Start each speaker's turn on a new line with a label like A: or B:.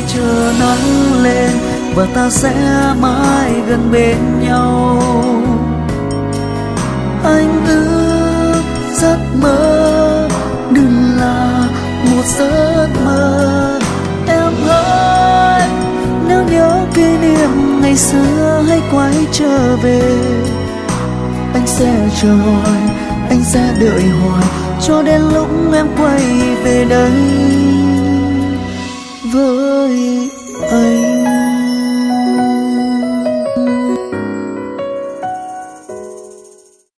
A: chờ nắng lên và ta sẽ mãi gần bên nhau. Anh ước giấc mơ đừng là một giấc mơ. Em ơi, nếu nhớ kỷ niệm ngày xưa hãy quay trở về. Anh sẽ chờ hoài, anh sẽ đợi hoài cho đến lúc em quay về đây.